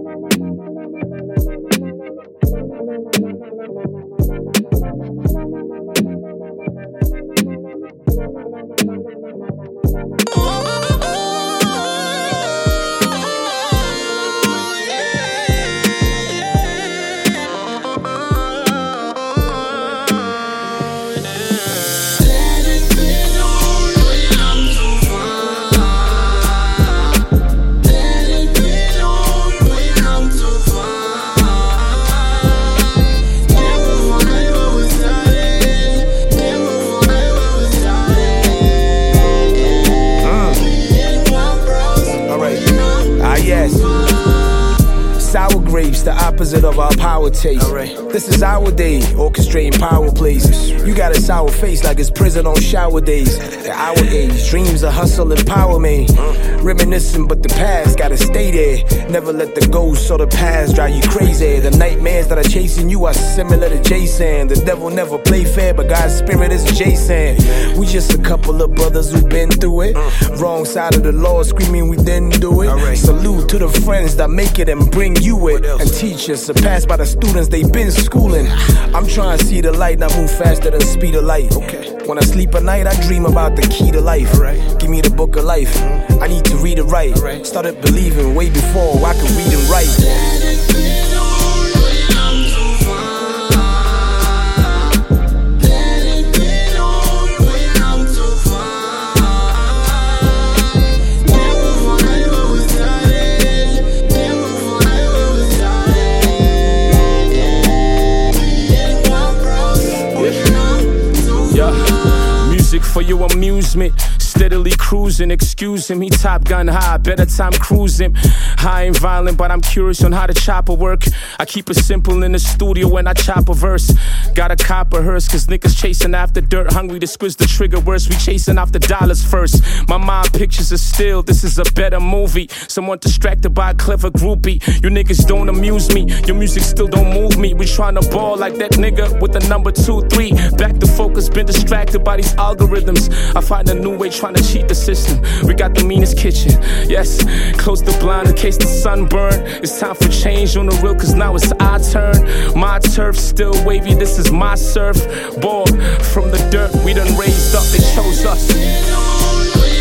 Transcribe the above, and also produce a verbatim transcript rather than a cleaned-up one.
Sour grapes, the opposite of our power taste. Right. This is our day, orchestrating power plays. You got a sour face like it's prison on shower days. The our age, dreams of hustle and power, man. Reminiscing, but the past gotta stay there. Never let the ghosts or the past drive you crazy. The nightmares that are chasing you are similar to Jason. The devil never play fair, but God's spirit is Jason. We just a couple of brothers who've been through it. Wrong side of the law, screaming we didn't do it. Right. Salute to the friends that make it and bring you it. And teachers surpassed by the students they been schooling. I'm trying to see the light, not move faster than speed of light. Okay. When I sleep at night, I dream about the key to life. Right. Give me the book of life. I need to read it right. Right. Started believing way before I could read and write. For your amusement, steadily cruising, excusing me, Top Gun high, better time cruising. I ain't violent, but I'm curious on how the chopper work. I keep it simple in the studio when I chop a verse. Got a copper hearse, cause niggas chasing after dirt, hungry to squiz the trigger worse. We chasing after dollars first. My mind pictures are still, this is a better movie. Someone distracted by a clever groupie. You niggas don't amuse me, your music still don't move me. We tryna ball like that nigga with the number two, three. Back to focus, been distracted by these algorithms. I find a new way trying to cheat the system. We got the meanest kitchen, yes. Close the blind in case the sun burn. It's time for change on the real, cause now it's our turn. My turf still wavy, this is my surf. Ball from the dirt, we done raised up, they chose us.